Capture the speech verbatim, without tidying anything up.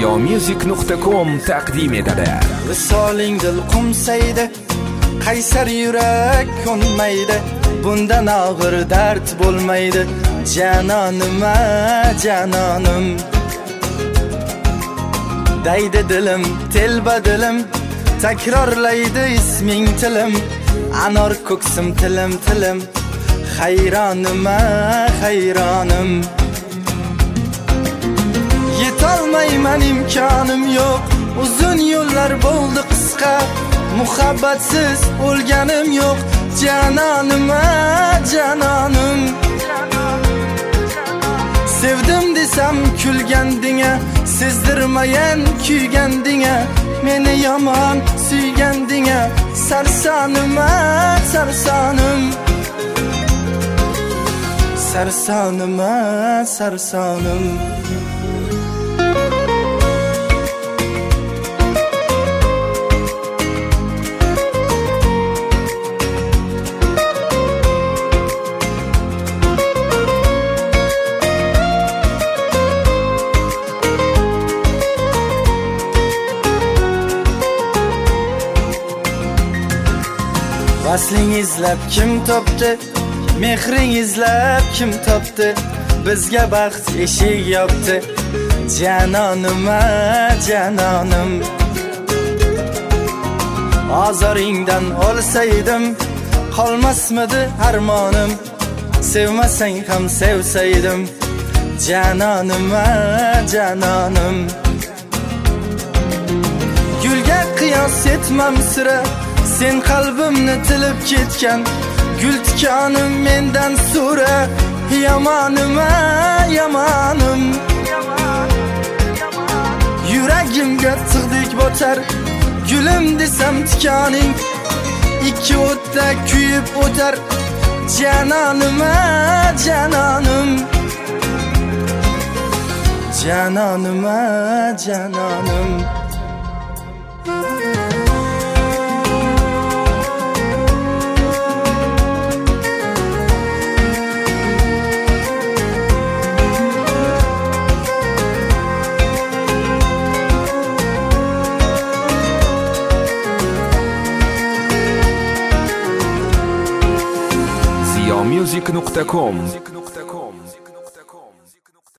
ziyomusic nuqta com taqdim etadi. Visoling dil qumsaydi, qaysar yurak ko'nmaydi, bundan og'ir dard bo'lmaydi. Janonim, janonim, deydi dilim, telba dilim, takrorlaydi isming tilim. Anor ko'ksim tilim tilim, hayronim, hayronim. Yetolmayman, imkonim yo'q, uzun yo'llar bo'ldi qisqa. Muhabbatsiz o'lganim yo'q, janonim, janonim. Sevdim desam kulgandinga, sezdirmagan kuygandinga. Meni yomon suygandinga, sarsonim, sarsonim. Sarsonim, sarsonim. Vasling izlab kim topdi, mehring izlab kim topdi, bizga baxt eshik yopdi. Janonim, janonim. Ozoringdan olsaydim, qolmasmidi armonim. Sevmasang ham sevsaydim, janonim, janonim. Gulga qiyos etmam sira, sen qalbimni tilib ketgan. Gul tikonim mendan so'ra, yomonim, yomonim. Yuragimga tig'dek botar, gulim desam tikoning. Ikki o'tda kuyib o'tar, janonim, janonim. Janonim, janonim. ziyomusic nuqta com